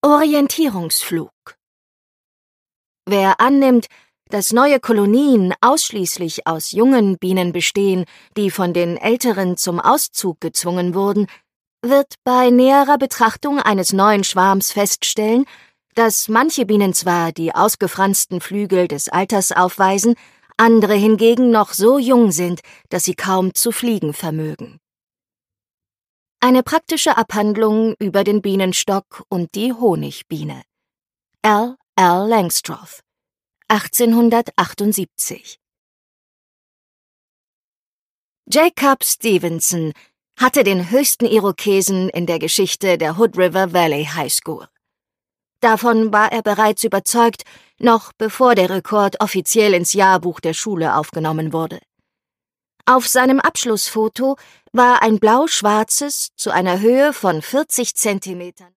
Orientierungsflug. Wer annimmt, dass neue Kolonien ausschließlich aus jungen Bienen bestehen, die von den älteren zum Auszug gezwungen wurden, wird bei näherer Betrachtung eines neuen Schwarms feststellen, dass manche Bienen zwar die ausgefransten Flügel des Alters aufweisen, andere hingegen noch so jung sind, dass sie kaum zu fliegen vermögen. Eine praktische Abhandlung über den Bienenstock und die Honigbiene. L. Langstroth, 1878. Jacob Stevenson hatte den höchsten Irokesen in der Geschichte der Hood River Valley High School. Davon war er bereits überzeugt, noch bevor der Rekord offiziell ins Jahrbuch der Schule aufgenommen wurde. Auf seinem Abschlussfoto war ein blau-schwarzes, zu einer Höhe von 40 Zentimetern